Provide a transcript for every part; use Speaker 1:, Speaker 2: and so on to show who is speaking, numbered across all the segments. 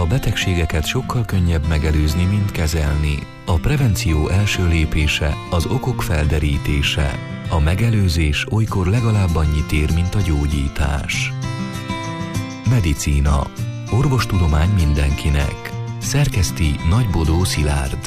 Speaker 1: A betegségeket sokkal könnyebb megelőzni, mint kezelni. A prevenció első lépése az okok felderítése. A megelőzés olykor legalább annyit ér, mint a gyógyítás. Medicína. Orvostudomány mindenkinek. Szerkeszti Nagybodó Szilárd.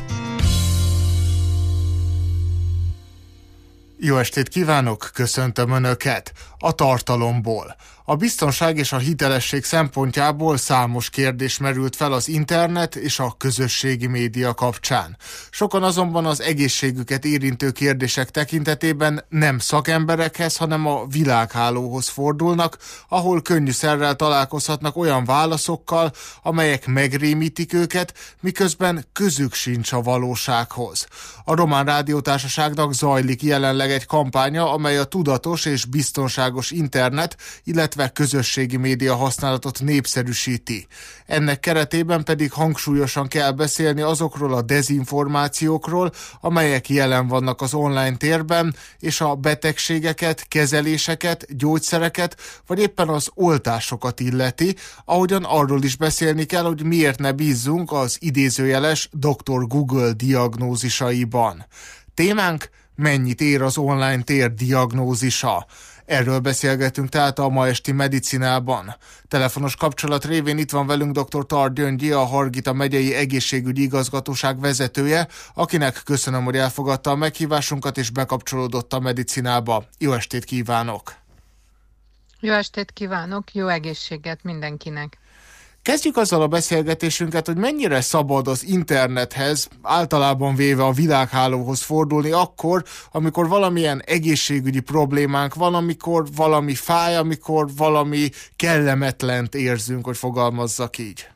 Speaker 2: Jó estét kívánok, köszöntöm Önöket! A tartalomból. A biztonság és a hitelesség szempontjából számos kérdés merült fel az internet és a közösségi média kapcsán. Sokan azonban az egészségüket érintő kérdések tekintetében nem szakemberekhez, hanem a világhálóhoz fordulnak, ahol könnyűszerrel találkozhatnak olyan válaszokkal, amelyek megrémítik őket, miközben közük sincs a valósághoz. A Román Rádiótársaságnak zajlik jelenleg egy kampánya, amely a tudatos és biztonságos internet, illetve közösségi média használatot népszerűsíti. Ennek keretében pedig hangsúlyosan kell beszélni azokról a dezinformációkról, amelyek jelen vannak az online térben, és a betegségeket, kezeléseket, gyógyszereket, vagy éppen az oltásokat illeti, ahogyan arról is beszélni kell, hogy miért ne bízzunk az idézőjeles Dr. Google diagnózisaiban. Témánk: mennyit ér az online tér diagnózisa? Erről beszélgetünk tehát a ma esti medicinában. Telefonos kapcsolat révén itt van velünk dr. Tar Gyöngyi, a Hargita megyei egészségügyi igazgatóság vezetője, akinek köszönöm, hogy elfogadta a meghívásunkat és bekapcsolódott a medicinába. Jó estét kívánok!
Speaker 3: Jó estét kívánok, jó egészséget mindenkinek!
Speaker 2: Kezdjük azzal a beszélgetésünket, hogy mennyire szabad az internethez, általában véve a világhálóhoz fordulni akkor, amikor valamilyen egészségügyi problémánk van, amikor valami fáj, amikor valami kellemetlent érzünk, hogy fogalmazzak így.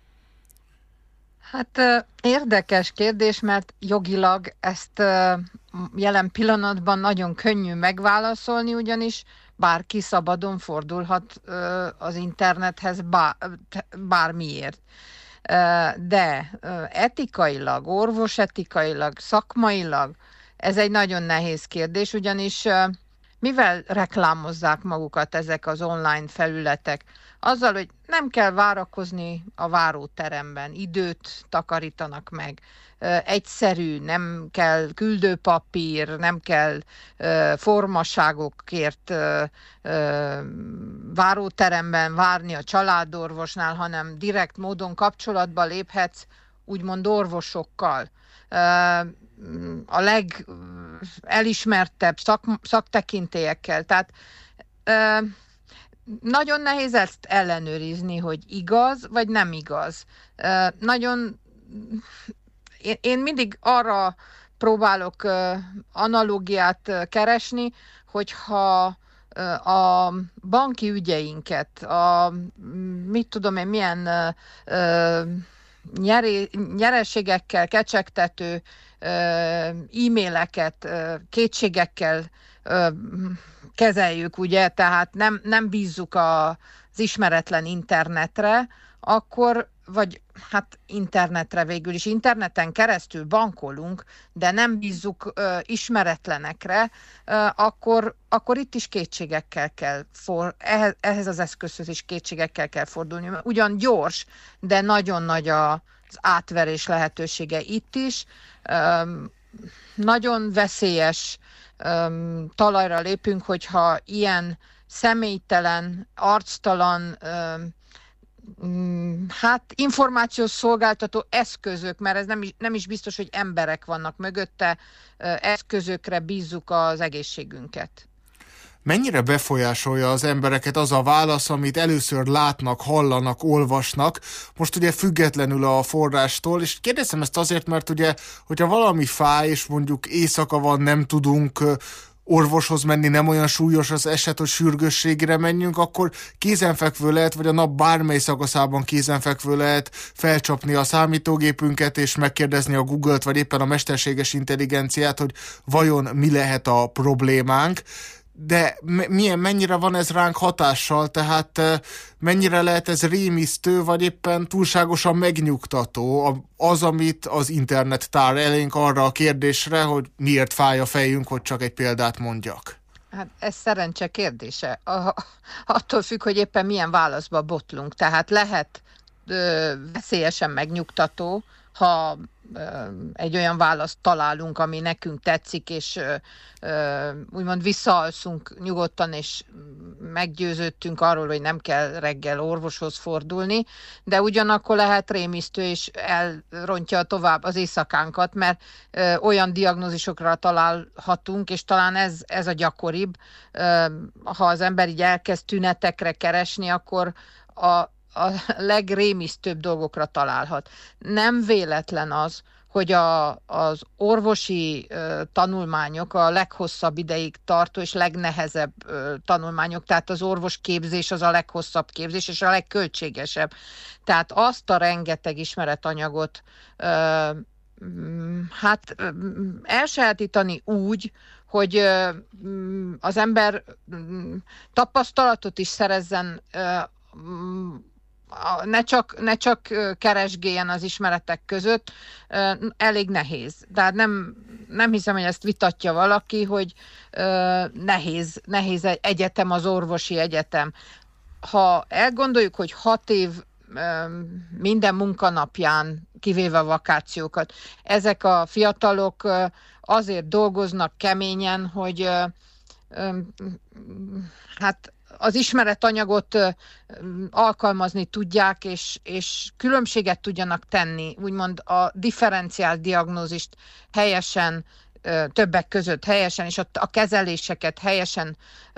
Speaker 3: Hát érdekes kérdés, mert jogilag ezt jelen pillanatban nagyon könnyű megválaszolni, ugyanis bárki szabadon fordulhat az internethez bármiért. De etikailag, orvosetikailag, szakmailag ez egy nagyon nehéz kérdés, ugyanis mivel reklámozzák magukat ezek az online felületek? Azzal, hogy nem kell várakozni a váróteremben, időt takarítanak meg, egyszerű, nem kell küldőpapír, nem kell formaságokért váróteremben várni a családorvosnál, hanem direkt módon kapcsolatba léphetsz úgymond orvosokkal. A legelismertebb szaktekintélyekkel. Tehát nagyon nehéz ezt ellenőrizni, hogy igaz, vagy nem igaz. Én mindig arra próbálok analógiát keresni, hogyha a banki ügyeinket, milyen nyereségekkel kecsegtető e-maileket kétségekkel kezeljük, ugye, tehát nem bízzuk az ismeretlen internetre, akkor, vagy hát internetre végül is, interneten keresztül bankolunk, de nem bízzuk ismeretlenekre, akkor itt is kétségekkel kell, ehhez az eszközhöz is kétségekkel kell fordulni. Ugyan gyors, de nagyon nagy az átverés lehetősége itt is. Nagyon veszélyes talajra lépünk, hogyha ilyen személytelen, arctalan, információs szolgáltató eszközök, mert ez nem is biztos, hogy emberek vannak mögötte, eszközökre bízzuk az egészségünket.
Speaker 2: Mennyire befolyásolja az embereket az a válasz, amit először látnak, hallanak, olvasnak, most ugye függetlenül a forrástól, és kérdezem ezt azért, mert ugye, hogyha valami fáj, és mondjuk éjszaka van, nem tudunk orvoshoz menni, nem olyan súlyos az eset, hogy sürgősségre menjünk, akkor kézenfekvő lehet, vagy a nap bármely szakaszában kézenfekvő lehet felcsapni a számítógépünket, és megkérdezni a Google-t, vagy éppen a mesterséges intelligenciát, hogy vajon mi lehet a problémánk. De mennyire van ez ránk hatással, tehát mennyire lehet ez rémisztő, vagy éppen túlságosan megnyugtató az, amit az internet tár elénk arra a kérdésre, hogy miért fáj a fejünk, hogy csak egy példát mondjak.
Speaker 3: Hát ez szerencse kérdése. Attól függ, hogy éppen milyen válaszba botlunk. Tehát lehet veszélyesen megnyugtató, ha egy olyan választ találunk, ami nekünk tetszik, és úgymond visszaalszunk nyugodtan, és meggyőződtünk arról, hogy nem kell reggel orvoshoz fordulni, de ugyanakkor lehet rémisztő, és elrontja tovább az éjszakánkat, mert olyan diagnózisokra találhatunk, és talán ez a gyakoribb. Ha az ember így elkezd tünetekre keresni, akkor a legrémisztőbb dolgokra találhat. Nem véletlen az, hogy az orvosi tanulmányok a leghosszabb ideig tartó és legnehezebb tanulmányok, tehát az orvosképzés az a leghosszabb képzés és a legköltségesebb. Tehát azt a rengeteg ismeretanyagot elsajátítani úgy, hogy az ember tapasztalatot is szerezzen, ne csak keresgéljen az ismeretek között, elég nehéz. Tehát nem hiszem, hogy ezt vitatja valaki, hogy nehéz egy egyetem, az orvosi egyetem. Ha elgondoljuk, hogy 6 év minden munkanapján, kivéve a vakációkat, ezek a fiatalok azért dolgoznak keményen, hogy az ismeretanyagot alkalmazni tudják, és különbséget tudjanak tenni, úgymond a differenciált diagnózist helyesen, többek között helyesen, és a kezeléseket helyesen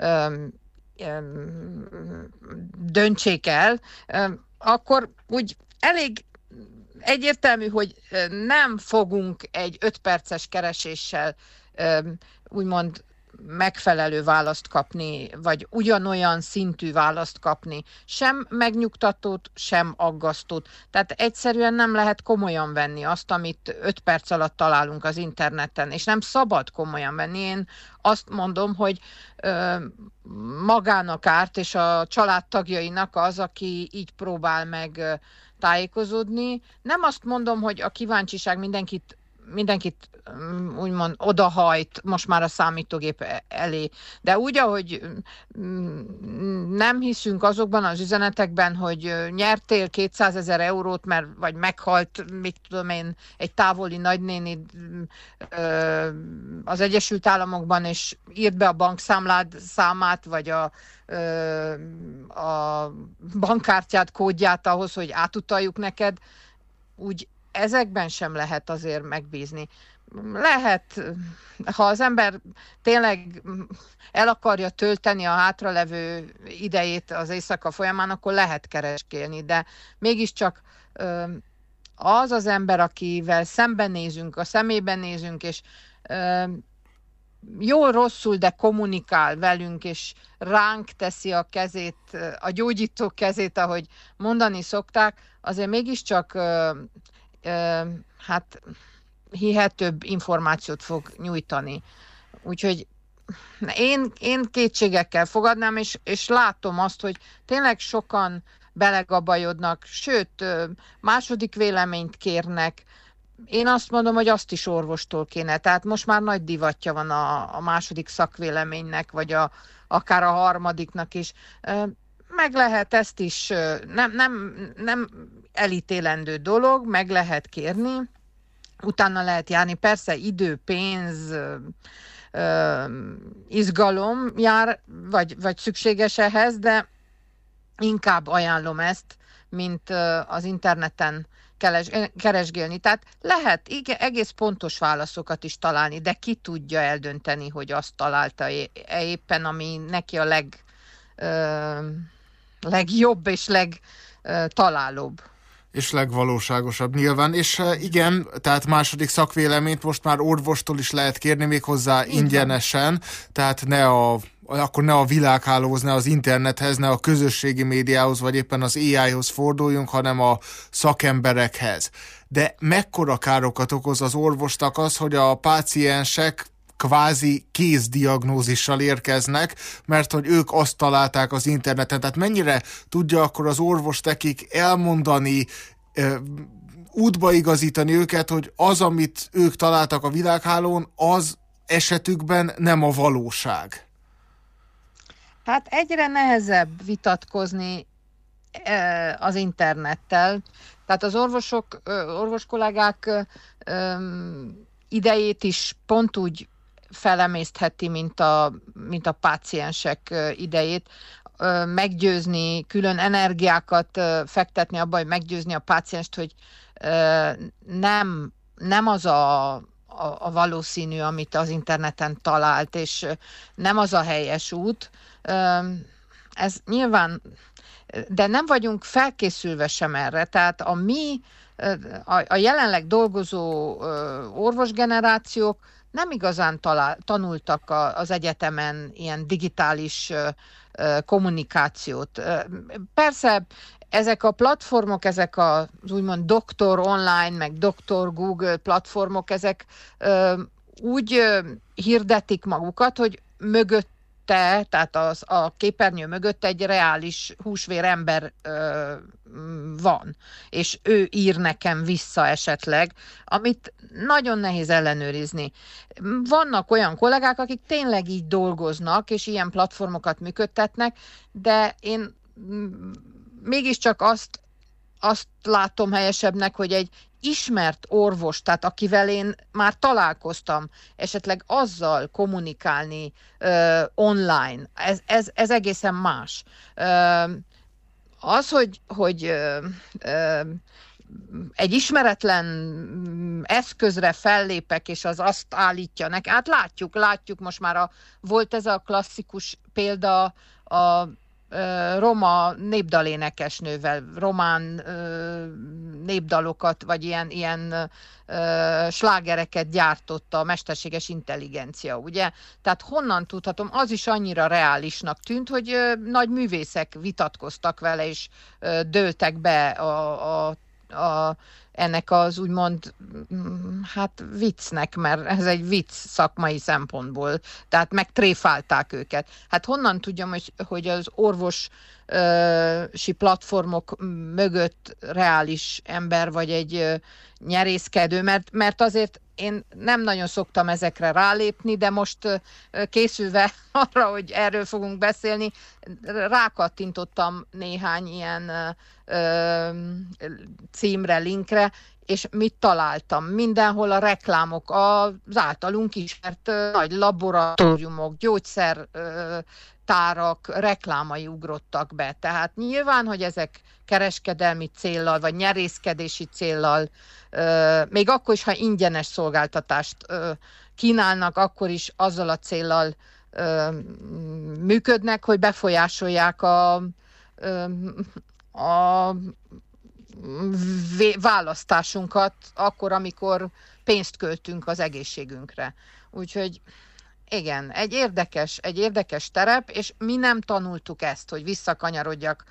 Speaker 3: döntsék el, akkor úgy elég egyértelmű, hogy nem fogunk egy 5 perces kereséssel úgymond megfelelő választ kapni, vagy ugyanolyan szintű választ kapni. Sem megnyugtatót, sem aggasztót. Tehát egyszerűen nem lehet komolyan venni azt, amit 5 perc alatt találunk az interneten, és nem szabad komolyan venni. Én azt mondom, hogy magának árt, és a családtagjainak az, aki így próbál meg tájékozódni. Nem azt mondom, hogy a kíváncsiság mindenkit úgymond odahajt most már a számítógép elé. De úgy, ahogy nem hiszünk azokban az üzenetekben, hogy nyertél 200 000 eurót, vagy meghalt, mit tudom én, egy távoli nagynéni az Egyesült Államokban, és írt be a bankszámlád számát, vagy a bankkártyád kódját ahhoz, hogy átutaljuk neked, úgy ezekben sem lehet azért megbízni. Lehet, ha az ember tényleg el akarja tölteni a hátralevő idejét az éjszaka folyamán, akkor lehet keresgélni, de mégiscsak az ember, akivel szembenézünk, a szemében nézünk, és jól-rosszul, de kommunikál velünk, és ránk teszi a kezét, a gyógyító kezét, ahogy mondani szokták, azért mégiscsak hihetőbb információt fog nyújtani. Úgyhogy én kétségekkel fogadnám, és látom azt, hogy tényleg sokan belegabajodnak, sőt, második véleményt kérnek. Én azt mondom, hogy azt is orvostól kéne. Tehát most már nagy divatja van a második szakvéleménynek, vagy akár a harmadiknak is. Meg lehet ezt is, nem elítélendő dolog, meg lehet kérni, utána lehet járni, persze idő, pénz, izgalom jár, vagy szükséges ehhez, de inkább ajánlom ezt, mint az interneten keresgélni. Tehát lehet egész pontos válaszokat is találni, de ki tudja eldönteni, hogy azt találta éppen, ami neki a legjobb és legtalálóbb.
Speaker 2: És legvalóságosabb nyilván. És igen, tehát második szakvéleményt most már orvostól is lehet kérni, méghozzá ingyenesen, tehát akkor ne a világhálóhoz, ne az internethez, ne a közösségi médiához, vagy éppen az AI-hoz forduljunk, hanem a szakemberekhez. De mekkora károkat okoz az orvosnak az, hogy a páciensek kvázi kézdiagnózissal érkeznek, mert hogy ők azt találták az interneten. Tehát mennyire tudja akkor az orvos nekik elmondani, útba igazítani őket, hogy az, amit ők találtak a világhálón, az esetükben nem a valóság?
Speaker 3: Hát egyre nehezebb vitatkozni az internettel. Tehát az orvos kollégák idejét is pont úgy felemésztheti, mint a páciensek idejét. Meggyőzni, külön energiákat fektetni abba, hogy meggyőzni a pácienst, hogy nem az a valószínű, amit az interneten talált, és nem az a helyes út. Ez nyilván, de nem vagyunk felkészülve sem erre, tehát a jelenleg dolgozó orvosgenerációk nem igazán tanultak az egyetemen ilyen digitális kommunikációt. Persze ezek a platformok, ezek az úgymond doktor online, meg doktor Google platformok, ezek úgy hirdetik magukat, hogy mögötte, tehát a képernyő mögött egy reális húsvér ember van, és ő ír nekem vissza esetleg, amit nagyon nehéz ellenőrizni. Vannak olyan kollégák, akik tényleg így dolgoznak, és ilyen platformokat működtetnek, de én mégiscsak azt látom helyesebbnek, hogy egy ismert orvos, tehát akivel én már találkoztam, esetleg azzal kommunikálni online, ez egészen más. Az, hogy egy ismeretlen eszközre fellépek, és az azt állítja neki. Hát látjuk most már volt ez a klasszikus példa a roma népdalénekesnővel, román népdalokat, vagy ilyen slágereket gyártott a mesterséges intelligencia, ugye? Tehát honnan tudhatom, az is annyira reálisnak tűnt, hogy nagy művészek vitatkoztak vele, és dőltek be ennek az úgymond viccnek, mert ez egy vicc szakmai szempontból, tehát megtréfálták őket. Hát honnan tudjam, hogy az orvosi platformok mögött reális ember, vagy egy nyerészkedő, mert azért én nem nagyon szoktam ezekre rálépni, de most készülve arra, hogy erről fogunk beszélni, rákattintottam néhány ilyen címre, linkre, és mit találtam? Mindenhol a reklámok, az általunk ismert nagy laboratóriumok, gyógyszertárak reklámai ugrottak be. Tehát nyilván, hogy ezek kereskedelmi céllal, vagy nyerészkedési céllal, még akkor is, ha ingyenes szolgáltatást kínálnak, akkor is azzal a céllal működnek, hogy befolyásolják a választásunkat akkor, amikor pénzt költünk az egészségünkre. Úgyhogy igen, egy érdekes terep, és mi nem tanultuk ezt, hogy visszakanyarodjak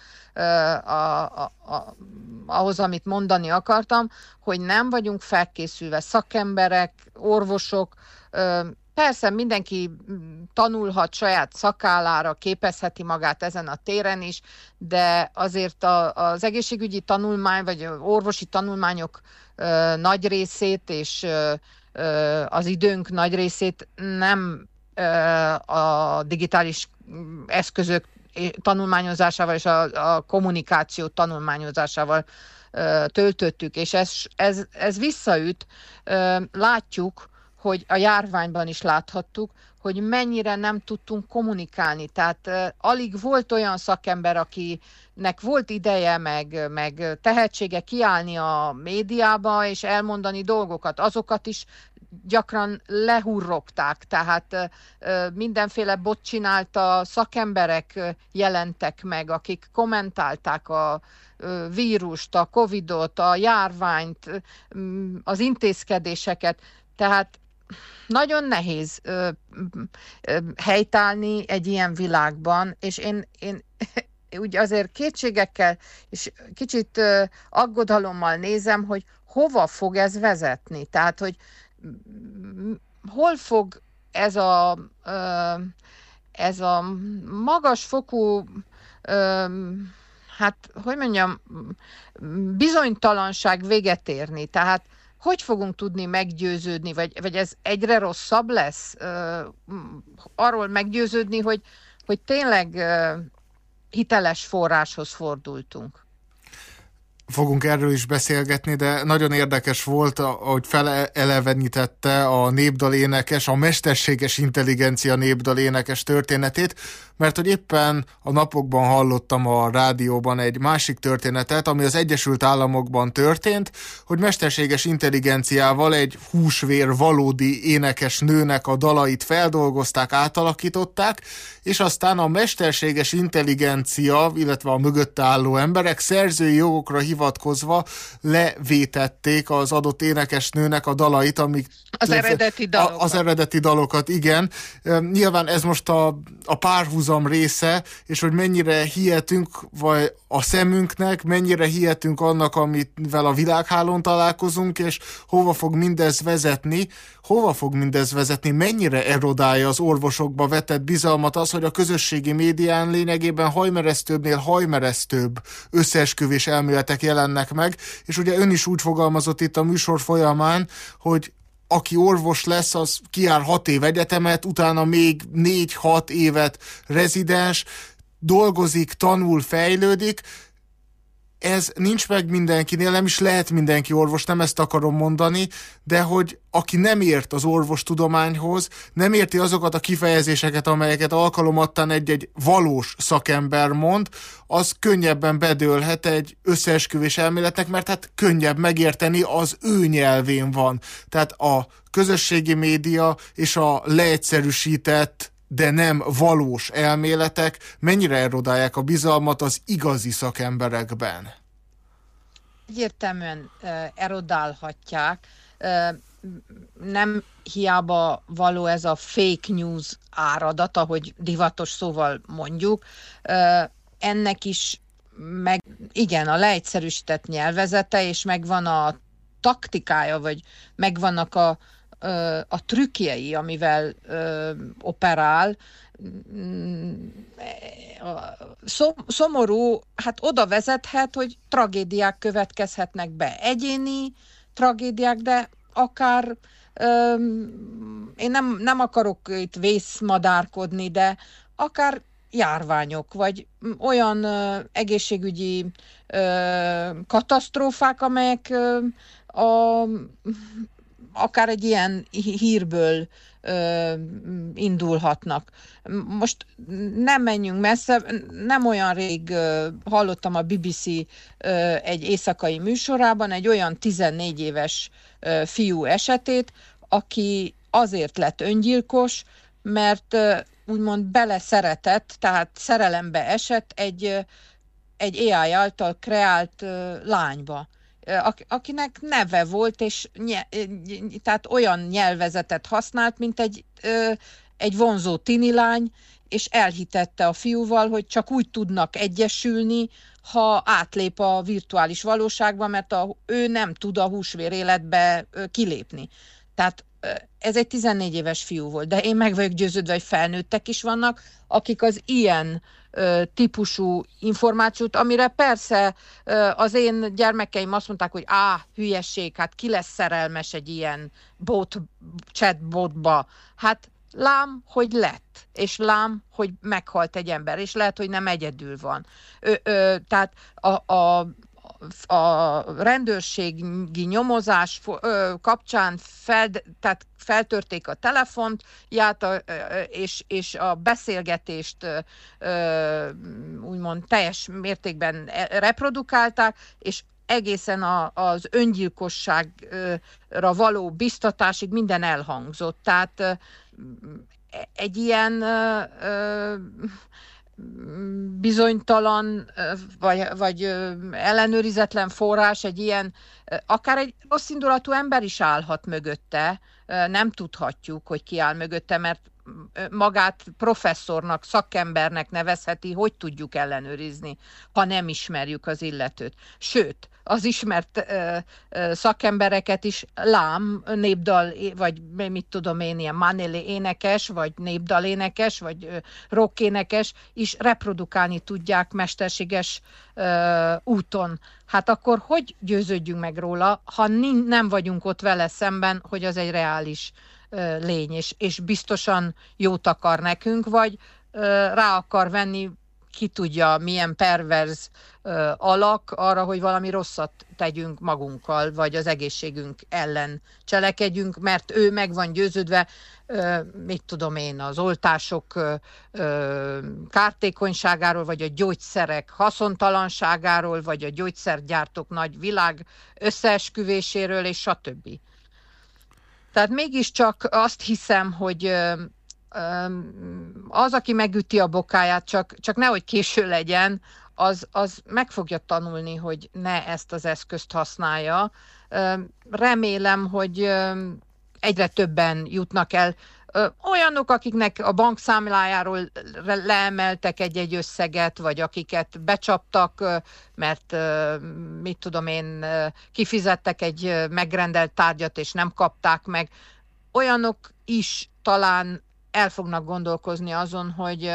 Speaker 3: ahhoz, amit mondani akartam, hogy nem vagyunk felkészülve, szakemberek, orvosok, persze mindenki tanulhat saját szakállára, képezheti magát ezen a téren is, de azért az egészségügyi tanulmány, vagy orvosi tanulmányok nagy részét, és az időnk nagy részét nem a digitális eszközök tanulmányozásával és a kommunikáció tanulmányozásával töltöttük, és ez visszaüt. Látjuk, hogy a járványban is láthattuk, hogy mennyire nem tudtunk kommunikálni. Tehát alig volt olyan szakember, akinek volt ideje, meg tehetsége kiállni a médiába, és elmondani dolgokat. Azokat is gyakran lehurrogták, tehát mindenféle bot csinálta szakemberek jelentek meg, akik kommentálták a vírust, a Covidot, a járványt, az intézkedéseket. Tehát nagyon nehéz helytállni egy ilyen világban, és én úgy azért kétségekkel és kicsit aggodalommal nézem, hogy hova fog ez vezetni. Tehát, hogy hol fog ez a magasfokú, bizonytalanság véget érni. Tehát hogy fogunk tudni meggyőződni, vagy ez egyre rosszabb lesz? Arról meggyőződni, hogy tényleg hiteles forráshoz fordultunk.
Speaker 2: Fogunk erről is beszélgetni, de nagyon érdekes volt, ahogy felelevenítette a népdalénekes, a mesterséges intelligencia népdalénekes történetét, mert hogy éppen a napokban hallottam a rádióban egy másik történetet, ami az Egyesült Államokban történt, hogy mesterséges intelligenciával egy húsvér valódi énekes nőnek a dalait feldolgozták, átalakították, és aztán a mesterséges intelligencia, illetve a mögötte álló emberek szerzői jogokra hivatkozva levétették az adott énekesnőnek a dalait, amik
Speaker 3: az eredeti dalokat.
Speaker 2: Az eredeti dalokat, igen. Nyilván ez most a párhuzam része, és hogy mennyire hihetünk vagy a szemünknek, mennyire hihetünk annak, amivel a világhálón találkozunk, és hova fog mindez vezetni, mennyire erodálja az orvosokba vetett bizalmat az, hogy a közösségi médián lényegében hajmeresztőbbnél hajmeresztőbb összeesküvés elméletek jelennek meg, és ugye ön is úgy fogalmazott itt a műsor folyamán, hogy aki orvos lesz, az kijár 6 év egyetemet, utána még 4-6 évet rezidens, dolgozik, tanul, fejlődik. Ez nincs meg mindenkinél, nem is lehet mindenki orvos, nem ezt akarom mondani, de hogy aki nem ért az orvostudományhoz, nem érti azokat a kifejezéseket, amelyeket alkalomattán egy valós szakember mond, az könnyebben bedőlhet egy összeesküvés elméletnek, mert hát könnyebb megérteni, az ő nyelvén van. Tehát a közösségi média és a leegyszerűsített, de nem valós elméletek mennyire erodálják a bizalmat az igazi szakemberekben?
Speaker 3: Egyértelműen erodálhatják. Nem hiába való ez a fake news áradat, ahogy divatos szóval mondjuk. Ennek is igen, a leegyszerűsített nyelvezete, és megvan a taktikája, vagy megvannak a trükkjei, amivel operál. Szomorú, hát oda vezethet, hogy tragédiák következhetnek be. Egyéni tragédiák, de akár én nem akarok itt vészmadárkodni, de akár járványok, vagy olyan egészségügyi katasztrófák, amelyek akár egy ilyen hírből indulhatnak. Most nem menjünk messze, nem olyan rég hallottam a BBC egy éjszakai műsorában egy olyan 14 éves fiú esetét, aki azért lett öngyilkos, mert úgymond beleszeretett, tehát szerelembe esett egy AI által kreált lányba, akinek neve volt, és tehát olyan nyelvezetet használt, mint egy vonzó tinilány, és elhitette a fiúval, hogy csak úgy tudnak egyesülni, ha átlép a virtuális valóságba, mert ő nem tud a húsvér életbe kilépni. Tehát ez egy 14 éves fiú volt, de én meg vagyok győződve, hogy felnőttek is vannak, akik az ilyen típusú információt, amire persze az én gyermekeim azt mondták, hogy hülyesség, hát ki lesz szerelmes egy ilyen chatbotba. Hát lám, hogy lett, és lám, hogy meghalt egy ember, és lehet, hogy nem egyedül van. Tehát a rendőrségi nyomozás kapcsán tehát feltörték a telefont, és a beszélgetést úgymond teljes mértékben reprodukálták, és egészen az öngyilkosságra való biztatásig minden elhangzott. Tehát egy ilyen bizonytalan vagy ellenőrizetlen forrás, egy ilyen, akár egy rosszindulatú ember is állhat mögötte, nem tudhatjuk, hogy ki áll mögötte, mert magát professzornak, szakembernek nevezheti, hogy tudjuk ellenőrizni, ha nem ismerjük az illetőt. Sőt, az ismert szakembereket is lám, népdal, vagy mit tudom én, ilyen manélé énekes, vagy népdalénekes, vagy rockénekes is reprodukálni tudják mesterséges úton. Hát akkor hogy győződjünk meg róla, ha nem vagyunk ott vele szemben, hogy az egy reális lény, és biztosan jót akar nekünk, vagy rá akar venni ki tudja, milyen perverz alak arra, hogy valami rosszat tegyünk magunkkal, vagy az egészségünk ellen cselekedjünk, mert ő meg van győződve, mit tudom én, az oltások kártékonyságáról, vagy a gyógyszerek haszontalanságáról, vagy a gyógyszergyártók nagy világ összeesküvéséről, és stb. Tehát mégiscsak azt hiszem, hogy az, aki megüti a bokáját, csak nehogy késő legyen, az meg fogja tanulni, hogy ne ezt az eszközt használja. Remélem, hogy egyre többen jutnak el. Olyanok, akiknek a bankszámlájáról leemeltek egy összeget, vagy akiket becsaptak, mert mit tudom én, kifizettek egy megrendelt tárgyat, és nem kapták meg. Olyanok is talán el fognak gondolkozni azon, hogy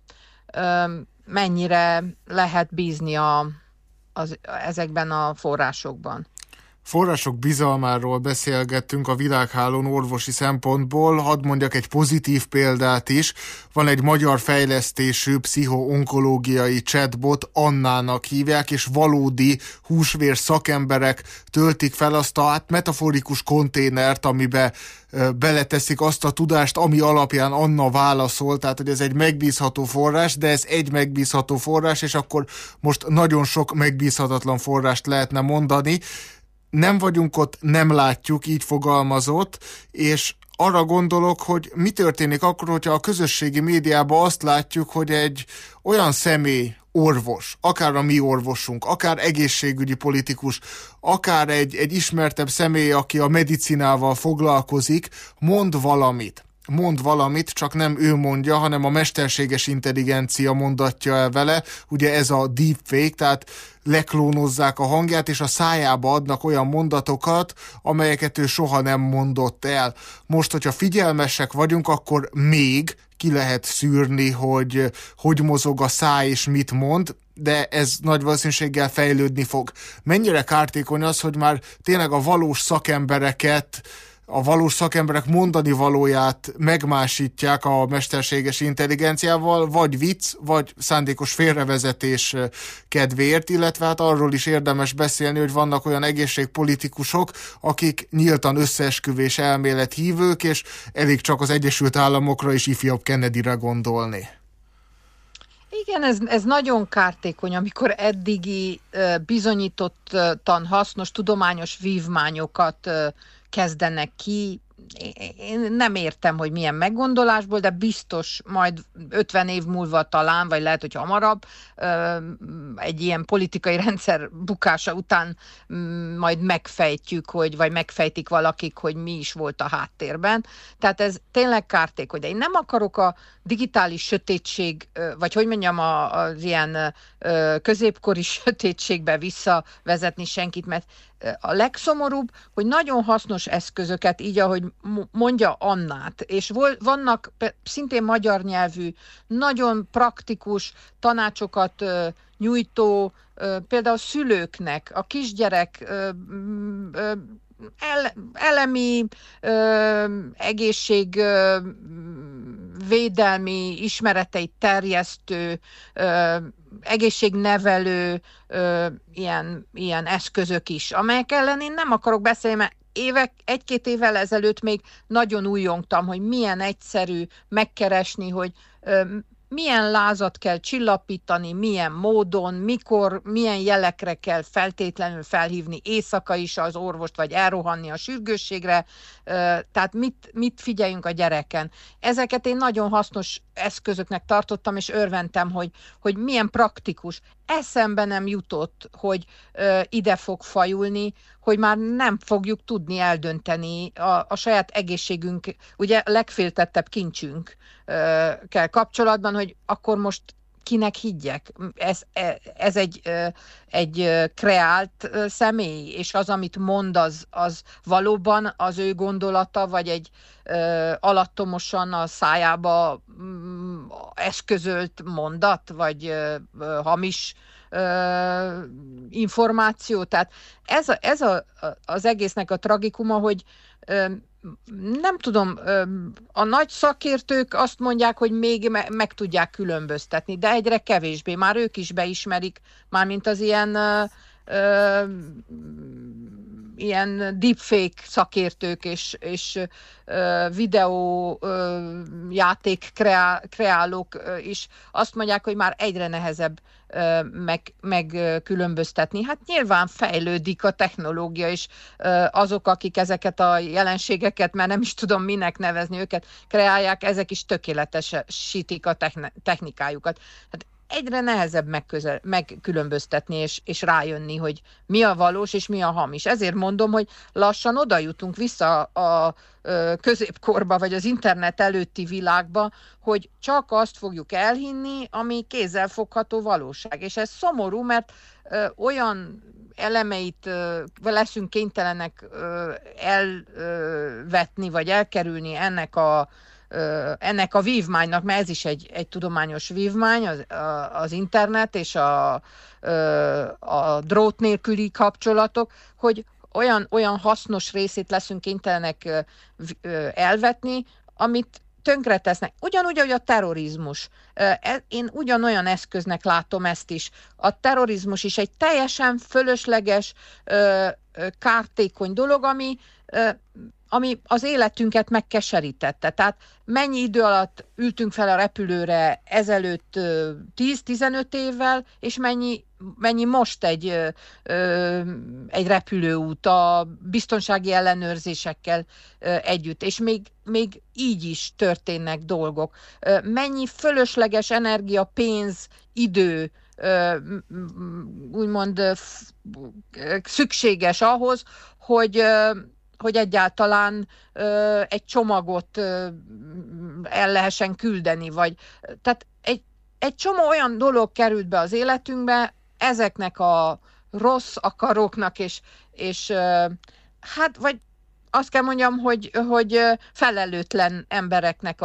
Speaker 3: mennyire lehet bízni ezekben a forrásokban.
Speaker 2: Források bizalmáról beszélgettünk a világhálón orvosi szempontból. Hadd mondjak egy pozitív példát is. Van egy magyar fejlesztésű pszicho-onkológiai chatbot, Annának hívják, és valódi húsvér szakemberek töltik fel azt a metaforikus konténert, amibe beleteszik azt a tudást, ami alapján Anna válaszol, tehát hogy ez egy megbízható forrás, de ez egy megbízható forrás, és akkor most nagyon sok megbízhatatlan forrást lehetne mondani. Nem vagyunk ott, nem látjuk, így fogalmazott, és arra gondolok, hogy mi történik akkor, hogyha a közösségi médiában azt látjuk, hogy egy olyan személy, orvos, akár a mi orvosunk, akár egészségügyi politikus, akár egy ismertebb személy, aki a medicinával foglalkozik, mond valamit, csak nem ő mondja, hanem a mesterséges intelligencia mondatja el vele, ugye ez a deepfake, tehát leklónozzák a hangját, és a szájába adnak olyan mondatokat, amelyeket ő soha nem mondott el. Most, hogyha figyelmesek vagyunk, akkor még ki lehet szűrni, hogy mozog a száj és mit mond, de ez nagy valószínűséggel fejlődni fog. Mennyire kártékony az, hogy már tényleg a valós szakemberek mondani valóját megmásítják a mesterséges intelligenciával, vagy vicc, vagy szándékos félrevezetés kedvéért, illetve hát arról is érdemes beszélni, hogy vannak olyan egészségpolitikusok, akik nyíltan összeesküvés elmélet hívők, és elég csak az Egyesült Államokra és ifjabb Kennedyre gondolni.
Speaker 3: Igen, ez nagyon kártékony, amikor eddigi bizonyítottan hasznos tudományos vívmányokat kezdenek ki. Én nem értem, hogy milyen meggondolásból, de biztos majd 50 év múlva talán, vagy lehet, hogy hamarabb, egy ilyen politikai rendszer bukása után majd megfejtjük, vagy megfejtik valakik, hogy mi is volt a háttérben. Tehát ez tényleg kártékony. De én nem akarok a digitális sötétség, vagy hogy mondjam, az ilyen középkori sötétségbe visszavezetni senkit, mert a legszomorúbb, hogy nagyon hasznos eszközöket, így ahogy mondja Annát, és vannak szintén magyar nyelvű, nagyon praktikus tanácsokat nyújtó, például szülőknek, a kisgyerek elemi egészségvédelmi ismereteit terjesztő, egészségnevelő ilyen eszközök is, amelyek ellen én nem akarok beszélni, mert egy-két évvel ezelőtt még nagyon újjongtam, hogy milyen egyszerű megkeresni, hogy milyen lázat kell csillapítani, milyen módon, mikor, milyen jelekre kell feltétlenül felhívni éjszaka is az orvost, vagy elrohanni a sürgősségre, tehát mit figyeljünk a gyereken. Ezeket én nagyon hasznos eszközöknek tartottam, és örventem, hogy milyen praktikus. Eszembe nem jutott, hogy ide fog fajulni, hogy már nem fogjuk tudni eldönteni a saját egészségünk, ugye legféltettebb kincsünkkel kapcsolatban, hogy akkor most kinek higgyek. Ez egy kreált személy, és az, amit mond, az valóban az ő gondolata, vagy egy alattomosan a szájába eszközölt mondat, vagy hamis információ. Tehát az egésznek a tragikuma, hogy nem tudom, a nagy szakértők azt mondják, hogy még meg tudják különböztetni, de egyre kevésbé. Már ők is beismerik, mármint az ilyen deepfake szakértők és videójáték kreálók is azt mondják, hogy már egyre nehezebb megkülönböztetni. Hát nyilván fejlődik a technológia, és azok, akik ezeket a jelenségeket, mert nem is tudom minek nevezni őket, kreálják, ezek is tökéletesítik a technikájukat. Hát egyre nehezebb megkülönböztetni és rájönni, hogy mi a valós és mi a hamis. Ezért mondom, hogy lassan oda jutunk vissza a középkorba, vagy az internet előtti világba, hogy csak azt fogjuk elhinni, ami kézzelfogható valóság. És ez szomorú, mert olyan elemeit leszünk kénytelenek elvetni, vagy elkerülni ennek a vívmánynak, mert ez is egy tudományos vívmány, az internet és a drót nélküli kapcsolatok, hogy olyan hasznos részét leszünk kénytelenek elvetni, amit tönkretesznek. Ugyanúgy, ahogy a terrorizmus. Én ugyanolyan eszköznek látom ezt is. A terrorizmus is egy teljesen fölösleges, kártékony dolog, ami az életünket megkeserítette. Tehát mennyi idő alatt ültünk fel a repülőre ezelőtt 10-15 évvel, és mennyi most egy repülőút a biztonsági ellenőrzésekkel együtt, és még így is történnek dolgok. Mennyi fölösleges energia, pénz, idő, úgymond szükséges ahhoz, hogy egyáltalán egy csomagot el lehessen küldeni, tehát egy csomó olyan dolog került be az életünkbe, ezeknek a rossz akaróknak, és hát, vagy azt kell mondjam, hogy felelőtlen embereknek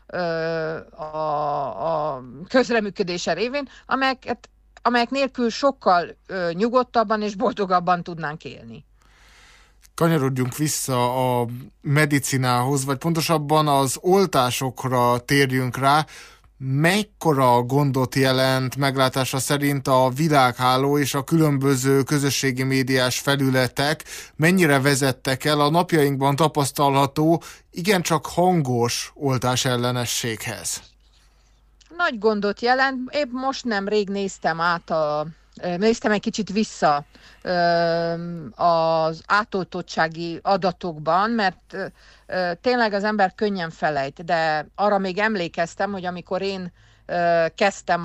Speaker 3: a közreműködése révén, amelyek nélkül sokkal nyugodtabban és boldogabban tudnánk élni.
Speaker 2: Kanyarodjunk vissza a medicinához, vagy pontosabban az oltásokra térjünk rá. Mekkora gondot jelent meglátása szerint a világháló és a különböző közösségi médiás felületek, mennyire vezettek el a napjainkban tapasztalható, igencsak hangos oltás ellenességhez?
Speaker 3: Nagy gondot jelent. Épp most nemrég néztem egy kicsit vissza az átoltottsági adatokban, mert tényleg az ember könnyen felejt, de arra még emlékeztem, hogy amikor én kezdtem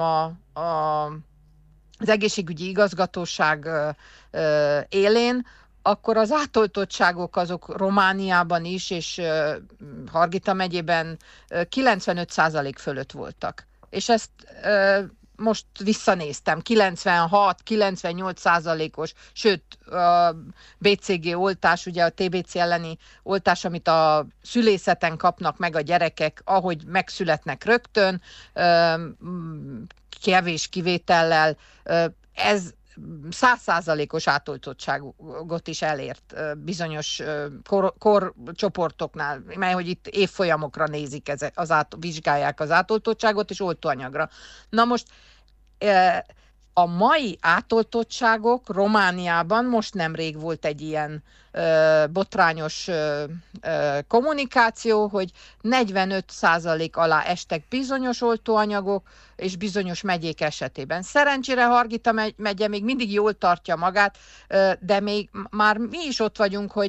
Speaker 3: az egészségügyi igazgatóság élén, akkor az átoltottságok azok Romániában is, és Hargita megyében 95% fölött voltak. És ezt most visszanéztem, 96-98%-os, sőt, a BCG oltás, ugye a TBC elleni oltás, amit a szülészeten kapnak meg a gyerekek, ahogy megszületnek rögtön, kevés kivétellel, ez 100%-os átoltottságot is elért bizonyos korcsoportoknál, mert hogy itt évfolyamokra nézik, vizsgálják az átoltottságot és oltóanyagra. Na most a mai átoltottságok Romániában most nemrég volt egy ilyen botrányos kommunikáció, hogy 45% alá estek bizonyos oltóanyagok, és bizonyos megyék esetében. Szerencsére Hargita megye még mindig jól tartja magát, de már mi is ott vagyunk, hogy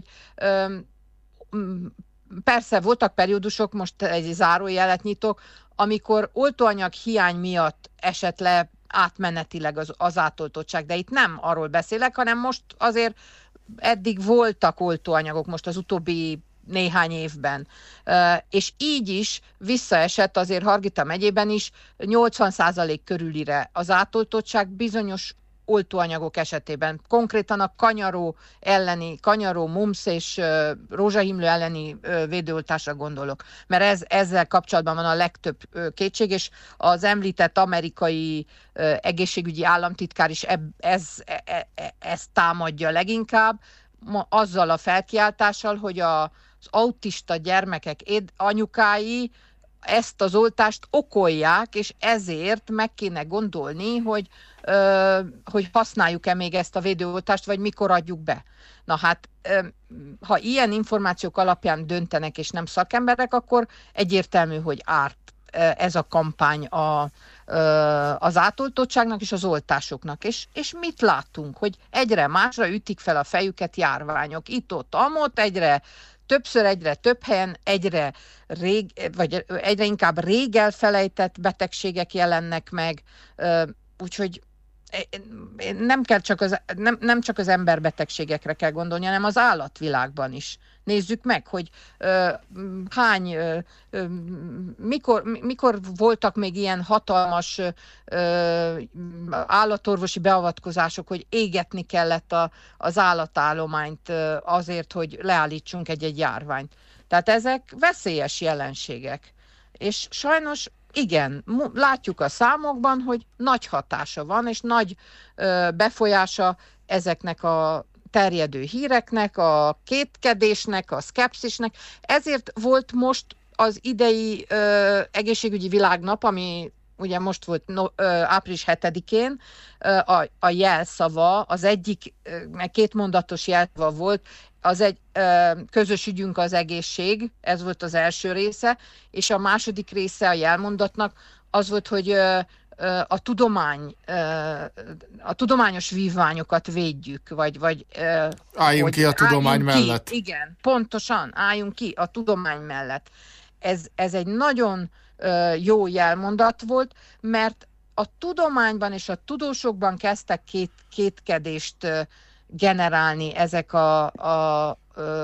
Speaker 3: persze voltak periódusok, most egy zárójelet nyitok, amikor oltóanyag hiány miatt esett le átmenetileg az átoltottság, de itt nem arról beszélek, hanem most azért eddig voltak oltóanyagok most az utóbbi néhány évben. És így is visszaesett azért Hargita megyében is 80% körülire az átoltottság bizonyos oltóanyagok esetében. Konkrétan a kanyaró, mumps és rózsahimlő elleni védőoltásra gondolok, mert ezzel kapcsolatban van a legtöbb kétség, és az említett amerikai egészségügyi államtitkár is ezt támadja leginkább, azzal a felkiáltással, hogy az autista gyermekek anyukái ezt az oltást okolják, és ezért meg kéne gondolni, hogy használjuk-e még ezt a védőoltást, vagy mikor adjuk be. Na hát, ha ilyen információk alapján döntenek, és nem szakemberek, akkor egyértelmű, hogy árt ez a kampány az átoltottságnak és az oltásoknak. És mit látunk? Hogy egyre másra ütik fel a fejüket járványok. Itt-ott, amott, egyre több helyen, egyre inkább rég elfelejtett betegségek jelennek meg, úgyhogy nem csak az emberbetegségekre kell gondolni, hanem az állatvilágban is. Nézzük meg, hogy mikor voltak még ilyen hatalmas állatorvosi beavatkozások, hogy égetni kellett az állatállományt azért, hogy leállítsunk egy járványt. Tehát ezek veszélyes jelenségek. És sajnos igen, látjuk a számokban, hogy nagy hatása van, és nagy befolyása ezeknek a terjedő híreknek, a kétkedésnek, a szkepszisnek. Ezért volt most az idei egészségügyi világnap, ami ugye most volt április 7-én, a jelszava, az egyik, kétmondatos jelszava volt, az egy közös ügyünk az egészség, ez volt az első része, és a második része a jelmondatnak az volt, hogy a tudományos vívmányokat védjük, vagy
Speaker 2: álljunk ki a tudomány mellett.
Speaker 3: Igen, pontosan, álljunk ki a tudomány mellett. Ez egy nagyon jó jelmondat volt, mert a tudományban és a tudósokban kezdtek kétkedést generálni ezek a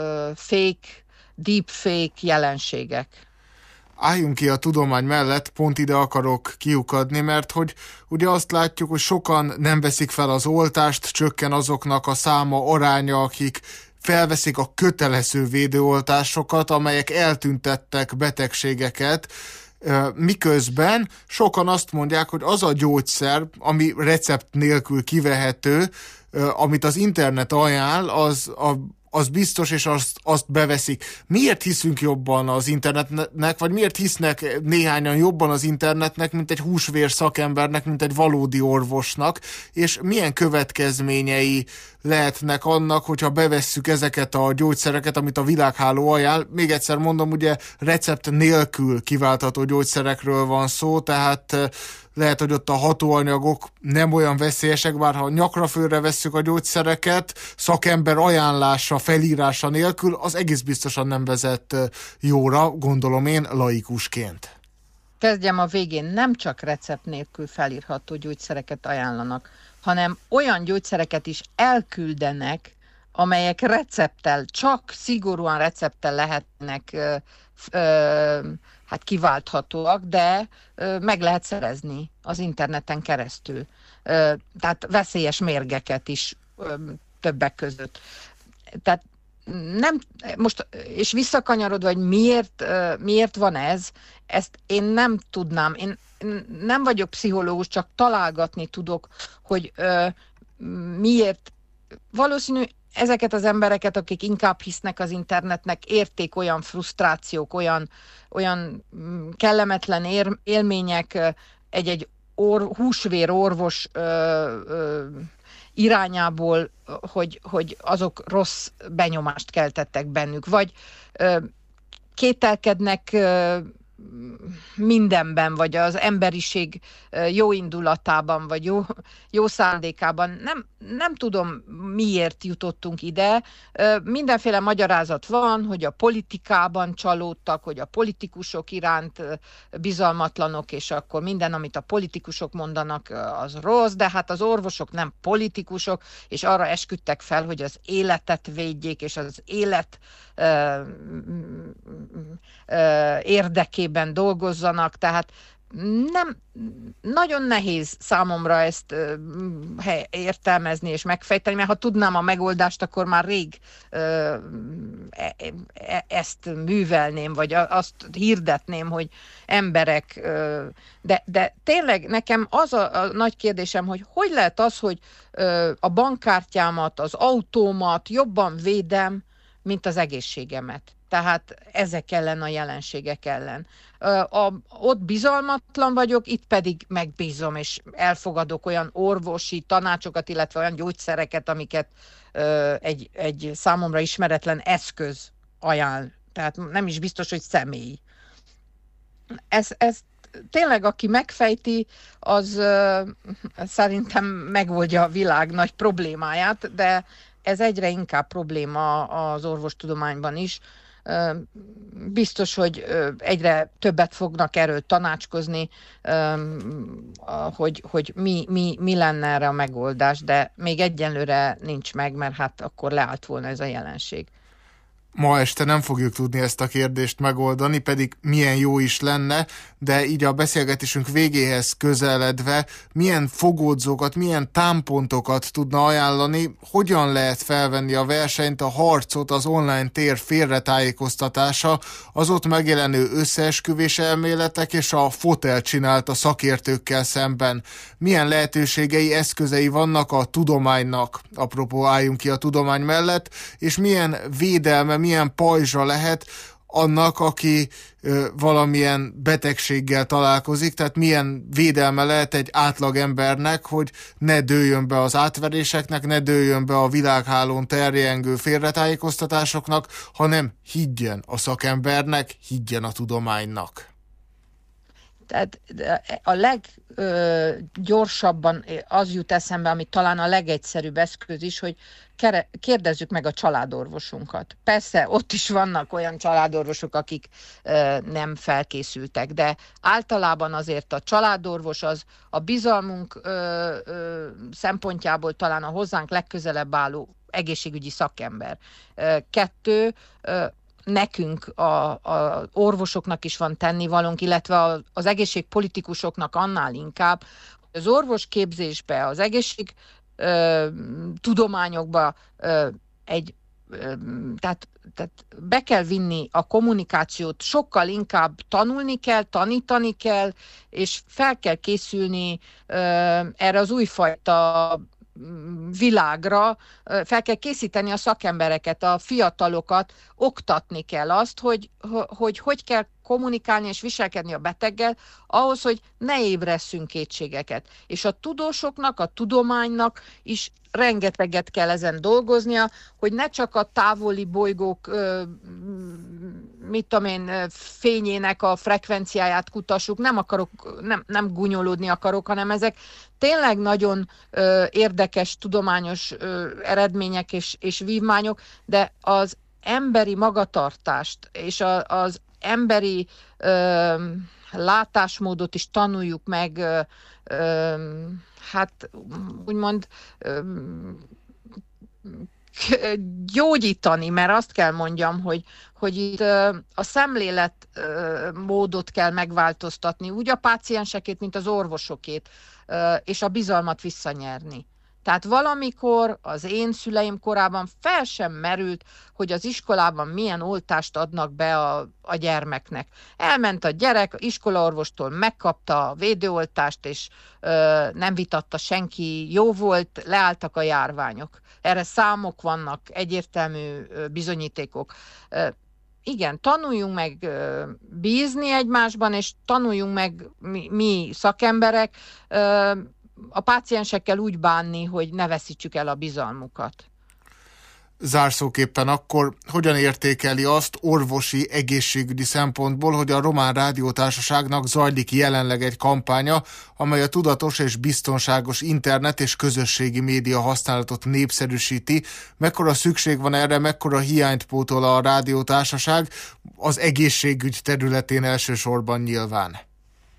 Speaker 3: deepfake jelenségek.
Speaker 2: Álljunk ki a tudomány mellett, pont ide akarok kiukadni, mert hogy ugye azt látjuk, hogy sokan nem veszik fel az oltást, csökken azoknak a száma, aránya, akik felveszik a kötelező védőoltásokat, amelyek eltüntettek betegségeket, miközben sokan azt mondják, hogy az a gyógyszer, ami recept nélkül kivehető, amit az internet ajánl, az biztos, és azt beveszik. Miért hiszünk jobban az internetnek, vagy miért hisznek néhányan jobban az internetnek, mint egy húsvér szakembernek, mint egy valódi orvosnak, és milyen következményei lehetnek annak, hogyha bevesszük ezeket a gyógyszereket, amit a világháló ajánl. Még egyszer mondom, ugye recept nélkül kiváltható gyógyszerekről van szó, tehát lehet, hogy ott a hatóanyagok nem olyan veszélyesek, bár ha nyakra fölre vesszük a gyógyszereket, szakember ajánlása, felírása nélkül, az egész biztosan nem vezet jóra, gondolom én, laikusként.
Speaker 3: Kezdjem a végén, nem csak recept nélkül felírható gyógyszereket ajánlanak, hanem olyan gyógyszereket is elküldenek, amelyek recepttel, csak szigorúan recepttel lehetnek kiválthatóak, de meg lehet szerezni az interneten keresztül. Tehát veszélyes mérgeket is többek között. Tehát nem, most, és visszakanyarodva, hogy miért van ez, ezt én nem tudnám. Én nem vagyok pszichológus, csak találgatni tudok, hogy miért. Valószínű, ezeket az embereket, akik inkább hisznek az internetnek, érték olyan frusztrációk, olyan kellemetlen élmények egy húsvér orvos irányából, hogy azok rossz benyomást keltettek bennük, vagy kételkednek mindenben, vagy az emberiség jó indulatában, vagy jó szándékában. Nem tudom, miért jutottunk ide. Mindenféle magyarázat van, hogy a politikában csalódtak, hogy a politikusok iránt bizalmatlanok, és akkor minden, amit a politikusok mondanak, az rossz, de hát az orvosok nem politikusok, és arra esküdtek fel, hogy az életet védjék, és az élet érdekében dolgozzanak, tehát nem, nagyon nehéz számomra ezt értelmezni és megfejteni, mert ha tudnám a megoldást, akkor már rég ezt művelném, vagy azt hirdetném, hogy emberek, de tényleg nekem az a nagy kérdésem, hogy lehet az, hogy a bankkártyámat, az autómat jobban védem, mint az egészségemet. Tehát ezek ellen a jelenségek ellen. Ott bizalmatlan vagyok, itt pedig megbízom, és elfogadok olyan orvosi tanácsokat, illetve olyan gyógyszereket, amiket egy számomra ismeretlen eszköz ajánl. Tehát nem is biztos, hogy személy. Ez tényleg, aki megfejti, az szerintem megoldja a világ nagy problémáját, de ez egyre inkább probléma az orvostudományban is. Biztos, hogy egyre többet fognak erről tanácskozni, hogy mi lenne erre a megoldás, de még egyenlőre nincs meg, mert hát akkor leállt volna ez a jelenség.
Speaker 2: Ma este nem fogjuk tudni ezt a kérdést megoldani, pedig milyen jó is lenne, de így a beszélgetésünk végéhez közeledve milyen fogódzókat, milyen támpontokat tudna ajánlani, hogyan lehet felvenni a versenyt, a harcot, az online tér félretájékoztatása, az ott megjelenő összeesküvés elméletek és a fotel csinálta szakértőkkel szemben. Milyen lehetőségei, eszközei vannak a tudománynak, apropó álljunk ki a tudomány mellett, és milyen védelme, milyen pajzsa lehet annak, aki valamilyen betegséggel találkozik, tehát milyen védelme lehet egy átlagembernek, hogy ne dőljön be az átveréseknek, ne dőljön be a világhálón terjengő félretájékoztatásoknak, hanem higgyen a szakembernek, higgyen a tudománynak.
Speaker 3: Tehát a leggyorsabban az jut eszembe, ami talán a legegyszerűbb eszköz is, hogy kérdezzük meg a családorvosunkat. Persze, ott is vannak olyan családorvosok, akik nem felkészültek, de általában azért a családorvos az a bizalmunk szempontjából talán a hozzánk legközelebb álló egészségügyi szakember. 2, nekünk, a orvosoknak is van tennivalónk, illetve az egészségpolitikusoknak annál inkább, hogy az orvosképzésbe, az egészségtudományokba tehát be kell vinni a kommunikációt, sokkal inkább tanulni kell, tanítani kell, és fel kell készülni erre az újfajta világra, fel kell készíteni a szakembereket, a fiatalokat, oktatni kell azt, hogy kell kommunikálni és viselkedni a beteggel, ahhoz, hogy ne ébresszünk kétségeket. És a tudósoknak, a tudománynak is rengeteget kell ezen dolgoznia, hogy ne csak a távoli bolygók fényének a frekvenciáját kutassuk, nem gúnyolódni akarok, hanem ezek tényleg nagyon érdekes tudományos eredmények és vívmányok, de az emberi magatartást és az emberi látásmódot is tanuljuk meg, hát úgymond gyógyítani, mert azt kell mondjam, hogy itt a szemléletmódot kell megváltoztatni, úgy a páciensekét, mint az orvosokét, és a bizalmat visszanyerni. Tehát valamikor az én szüleim korában fel sem merült, hogy az iskolában milyen oltást adnak be a gyermeknek. Elment a gyerek, iskolaorvostól megkapta a védőoltást, és nem vitatta senki, jó volt, leálltak a járványok. Erre számok vannak, egyértelmű bizonyítékok. Igen, tanuljunk meg bízni egymásban, és tanuljunk meg mi szakemberek, a páciensekkel úgy bánni, hogy ne veszítsük el a bizalmukat.
Speaker 2: Zárszóképpen akkor hogyan értékeli azt orvosi, egészségügyi szempontból, hogy a Román Rádiótársaságnak zajlik jelenleg egy kampánya, amely a tudatos és biztonságos internet és közösségi média használatot népszerűsíti. Mekkora szükség van erre, mekkora hiányt pótol a Rádiótársaság az egészségügy területén elsősorban nyilván?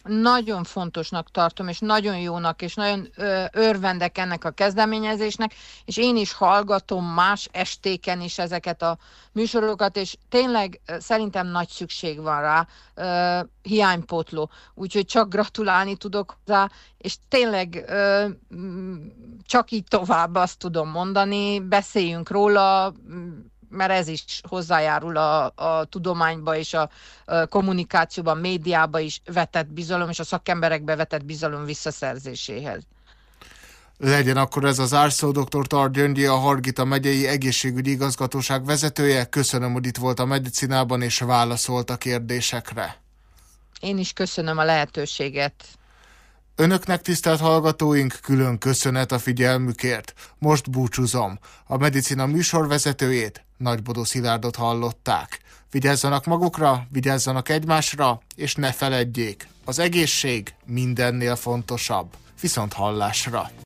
Speaker 3: Nagyon fontosnak tartom, és nagyon jónak, és nagyon örvendek ennek a kezdeményezésnek, és én is hallgatom más estéken is ezeket a műsorokat, és tényleg szerintem nagy szükség van rá, hiánypótló, úgyhogy csak gratulálni tudok hozzá, és tényleg csak így tovább azt tudom mondani, beszéljünk róla, mert ez is hozzájárul a tudományba és a kommunikációban, médiába is vetett bizalom, és a szakemberekbe vetett bizalom visszaszerzéséhez.
Speaker 2: Legyen akkor ez az zárszó. Dr. Tar Gyöngyi, a Hargita megyei egészségügyi igazgatóság vezetője. Köszönöm, hogy itt volt a Medicinában, és válaszolt a kérdésekre.
Speaker 3: Én is köszönöm a lehetőséget.
Speaker 2: Önöknek, tisztelt hallgatóink, külön köszönet a figyelmükért. Most búcsúzom. A Medicina műsorvezetőjét, Nagybodó Szilárdot hallották. Vigyázzanak magukra, vigyázzanak egymásra, és ne feledjék, az egészség mindennél fontosabb. Viszont hallásra!